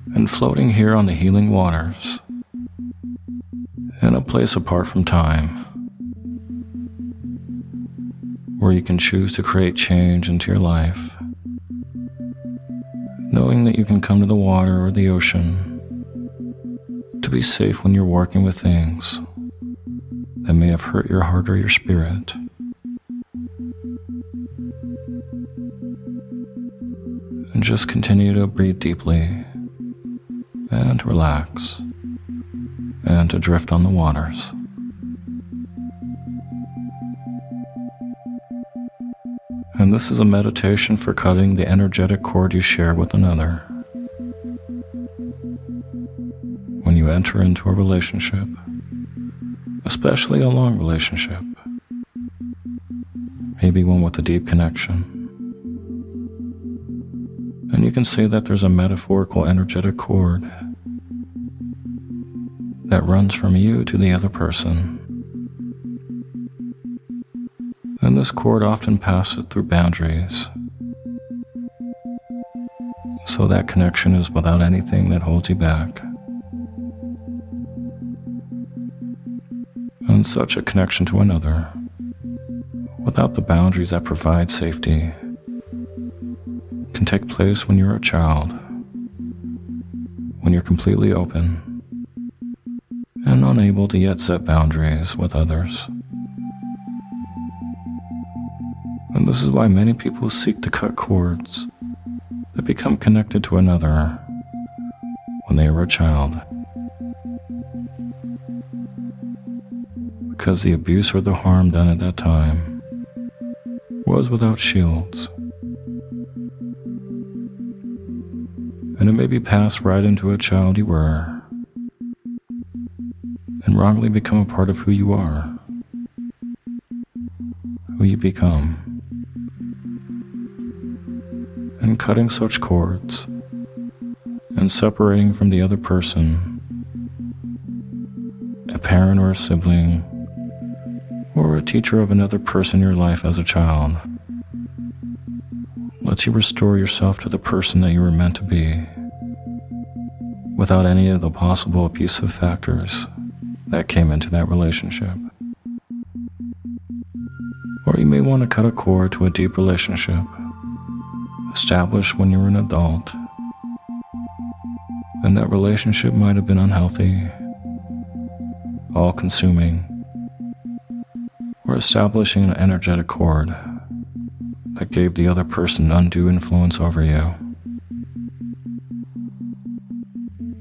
and floating here on the healing waters, in a place apart from time, where you can choose to create change into your life, knowing that you can come to the water or the ocean to be safe when you're working with things that may have hurt your heart or your spirit. And just continue to breathe deeply and to relax and to drift on the waters. And this is a meditation for cutting the energetic cord you share with another. When you enter into a relationship, especially a long relationship, maybe one with a deep connection, and you can see that there's a metaphorical energetic cord that runs from you to the other person. And this cord often passes through boundaries, so that connection is without anything that holds you back. And such a connection to another, without the boundaries that provide safety, can take place when you're a child, when you're completely open and unable to yet set boundaries with others. And this is why many people seek to cut cords that become connected to another when they were a child, because the abuse or the harm done at that time was without shields. And it may be passed right into a child you were, and wrongly become a part of who you are, who you become. And cutting such cords and separating from the other person, a parent or a sibling, or a teacher of another person in your life as a child, lets you restore yourself to the person that you were meant to be, without any of the possible abusive factors that came into that relationship. Or you may want to cut a cord to a deep relationship, established when you were an adult, and that relationship might have been unhealthy, all-consuming, or establishing an energetic cord that gave the other person undue influence over you.